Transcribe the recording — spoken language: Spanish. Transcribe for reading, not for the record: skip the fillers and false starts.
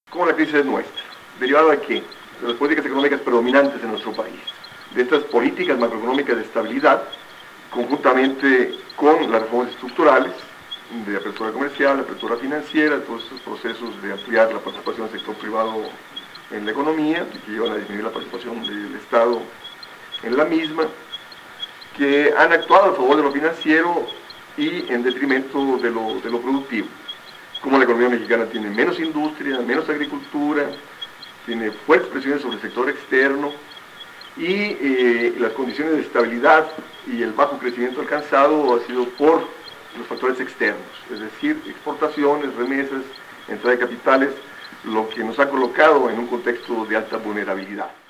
¿Cómo la crisis es nuestra? ¿Derivada de qué? De las políticas económicas predominantes en nuestro país. De estas políticas macroeconómicas de estabilidad, conjuntamente con las reformas estructurales, de apertura comercial, de apertura financiera, todos estos procesos de ampliar la participación del sector privado en la economía, que llevan a disminuir la participación del Estado en la misma, que han actuado a favor de lo financiero y en detrimento de lo productivo. Como la economía mexicana tiene menos industria, menos agricultura, tiene fuertes presiones sobre el sector externo y las condiciones de estabilidad y el bajo crecimiento alcanzado ha sido por los factores externos, es decir, exportaciones, remesas, entrada de capitales, lo que nos ha colocado en un contexto de alta vulnerabilidad.